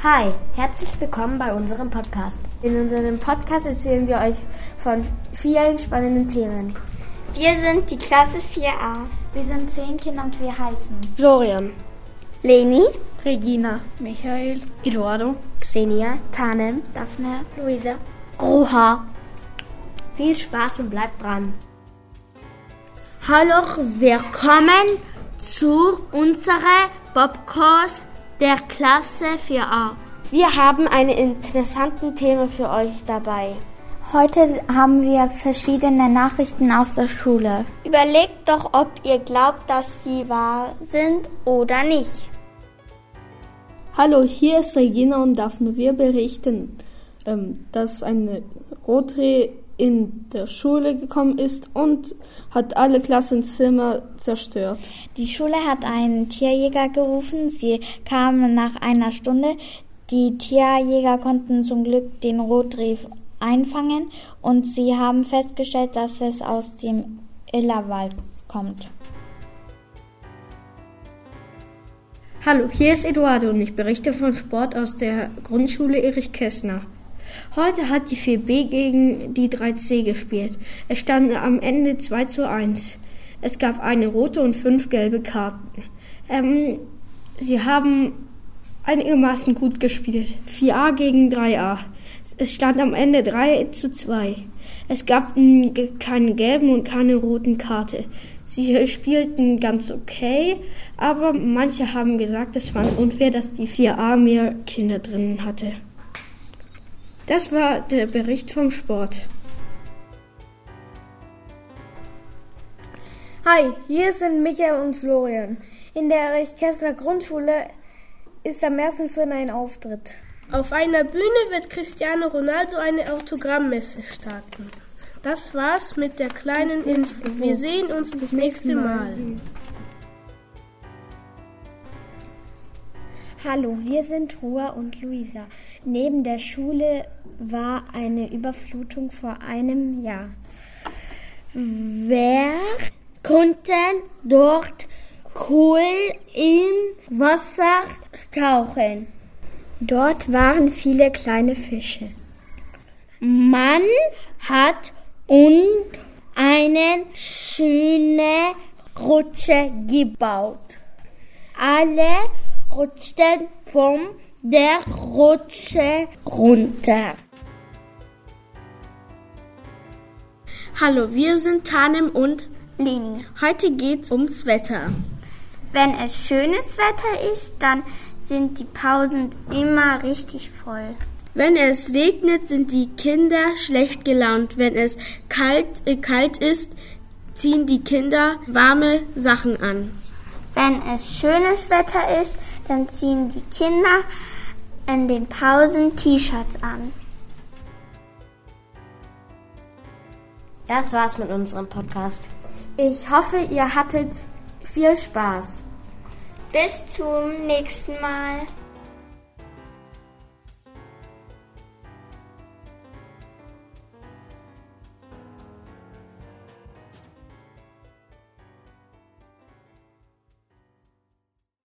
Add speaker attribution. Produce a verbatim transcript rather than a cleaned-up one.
Speaker 1: Hi, herzlich willkommen bei unserem Podcast.
Speaker 2: In unserem Podcast erzählen wir euch von vielen spannenden Themen.
Speaker 3: Wir sind die Klasse vier a.
Speaker 4: Wir sind zehn Kinder und wir heißen
Speaker 2: Florian,
Speaker 3: Leni,
Speaker 2: Regina, Michael,
Speaker 1: Eduardo,
Speaker 2: Xenia,
Speaker 4: Tanem, Daphne,
Speaker 3: Luisa,
Speaker 1: Roha. Viel Spaß und bleibt dran.
Speaker 5: Hallo, willkommen zu unserem Podcast der Klasse vier a.
Speaker 2: Wir haben ein interessantes Thema für euch dabei.
Speaker 4: Heute haben wir verschiedene Nachrichten aus der Schule.
Speaker 3: Überlegt doch, ob ihr glaubt, dass sie wahr sind oder nicht.
Speaker 6: Hallo, hier ist Regina und Daphne. Wir berichten, ähm, dass eine Rotreh in der Schule gekommen ist und hat alle Klassenzimmer zerstört.
Speaker 4: Die Schule hat einen Tierjäger gerufen. Sie kamen nach einer Stunde. Die Tierjäger konnten zum Glück den Rotreh einfangen und sie haben festgestellt, dass es aus dem Illerwald kommt.
Speaker 7: Hallo, hier ist Eduardo und ich berichte von Sport aus der Grundschule Erich Kästner. Heute hat die vier b gegen die drei c gespielt. Es stand am Ende zwei zu eins. Es gab eine rote und fünf gelbe Karten. Ähm, sie haben einigermaßen gut gespielt. vier a gegen drei a. Es stand am Ende drei zu zwei. Es gab keine gelben und keine roten Karte. Sie spielten ganz okay, aber manche haben gesagt, es war unfair, dass die vier a mehr Kinder drin hatte. Das war der Bericht vom Sport.
Speaker 2: Hi, hier sind Michael und Florian. In der Erich-Kästner Grundschule ist am ersten vierten ein Auftritt.
Speaker 8: Auf einer Bühne wird Cristiano Ronaldo eine Autogrammmesse starten. Das war's mit der kleinen Info. Wir sehen uns das nächste Mal.
Speaker 4: Hallo, wir sind Roa und Luisa. Neben der Schule war eine Überflutung vor einem Jahr.
Speaker 5: Wer konnten dort cool im Wasser tauchen?
Speaker 4: Dort waren viele kleine Fische.
Speaker 5: Man hat uns eine schöne Rutsche gebaut. Alle rutschten von der Rutsche runter.
Speaker 8: Hallo, wir sind Tanem und
Speaker 3: Leni.
Speaker 8: Heute geht's ums Wetter.
Speaker 3: Wenn es schönes Wetter ist, dann sind die Pausen immer richtig voll.
Speaker 8: Wenn es regnet, sind die Kinder schlecht gelaunt. Wenn es kalt, äh, kalt ist, ziehen die Kinder warme Sachen an.
Speaker 3: Wenn es schönes Wetter ist, dann ziehen die Kinder in den Pausen T-Shirts an.
Speaker 1: Das war's mit unserem Podcast.
Speaker 2: Ich hoffe, ihr hattet viel Spaß.
Speaker 3: Bis zum nächsten Mal.